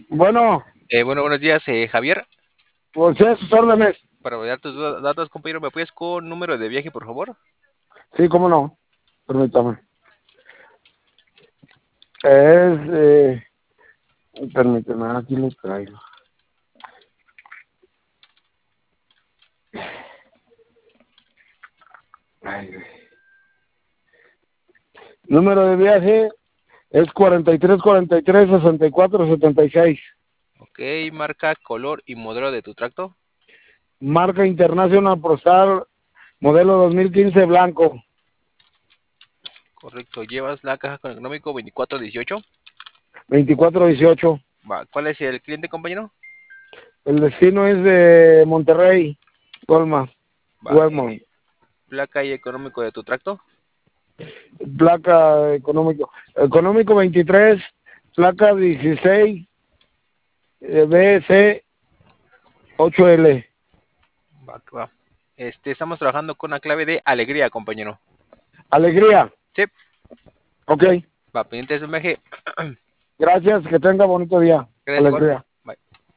Bueno, Bueno, buenos días, Javier. pues sí, a sus órdenes. Para validar tus datos, compañero, ¿me apoyas con número de viaje, por favor? Sí, cómo no. Permítame. Es, permítame, aquí lo traigo. Ay, güey. Número de viaje es 43 43 64 76. Ok, marca, color y modelo de tu tracto. Marca International ProStar, modelo 2015 blanco, Correcto, llevas la caja con económico 2418. 2418. Va, ¿cuál es el cliente, compañero? El destino es de Monterrey, Colma, Va, Huemont. placa y económico de tu tracto. Placa económico. Económico 23, placa 16, BC 8L. Va, va. Estamos trabajando con la clave de alegría, compañero. Alegría. Sí, Ok. va, pendiente de su viaje. Gracias. Que tenga bonito día. Gracias igual. Alegría.